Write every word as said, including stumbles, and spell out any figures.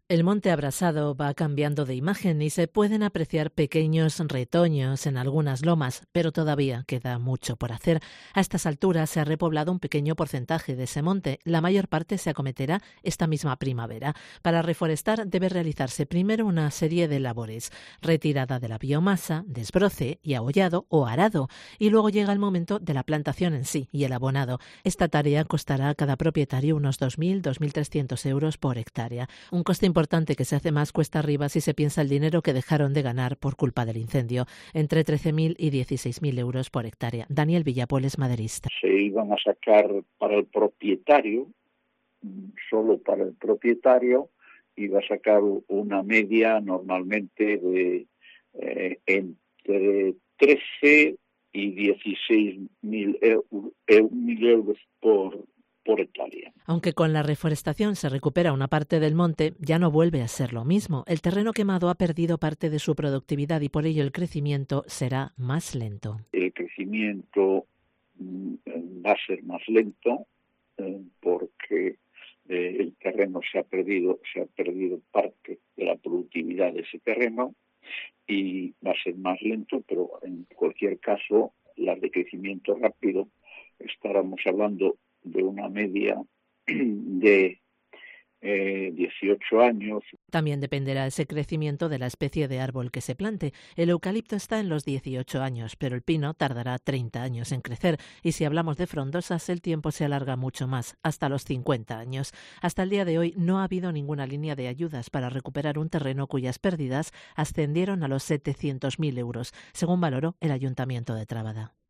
El monte abrasado va cambiando de imagen y se pueden apreciar pequeños retoños en algunas lomas, pero todavía queda mucho por hacer. A estas alturas se ha repoblado un pequeño porcentaje de ese monte. La mayor parte se acometerá esta misma primavera. Para reforestar debe realizarse primero una serie de labores: retirada de la biomasa, desbroce y ahollado o arado. Y luego llega el momento de la plantación en sí y el abonado. Esta tarea costará a cada propietario unos dos mil a dos mil trescientos euros por hectárea. Un coste importante que se hace más cuesta arriba si se piensa el dinero que dejaron de ganar por culpa del incendio, entre trece mil y dieciséis mil euros por hectárea. Daniel Villapol es maderista. Se iban a sacar para el propietario, solo para el propietario, iba a sacar una media normalmente de eh, entre trece y dieciséis mil euros por por hectárea. Aunque con la reforestación se recupera una parte del monte, ya no vuelve a ser lo mismo. El terreno quemado ha perdido parte de su productividad y por ello el crecimiento será más lento. El crecimiento mm, va a ser más lento eh, porque eh, el terreno se ha perdido, se ha perdido parte de la productividad de ese terreno y va a ser más lento, pero en cualquier caso, las de crecimiento rápido, estaremos hablando de una media de eh, dieciocho años. También dependerá ese crecimiento de la especie de árbol que se plante. El eucalipto está en los dieciocho años, pero el pino tardará treinta años en crecer. Y si hablamos de frondosas, el tiempo se alarga mucho más, hasta los cincuenta años. Hasta el día de hoy no ha habido ninguna línea de ayudas para recuperar un terreno cuyas pérdidas ascendieron a los setecientos mil euros, según valoró el Ayuntamiento de Trabada.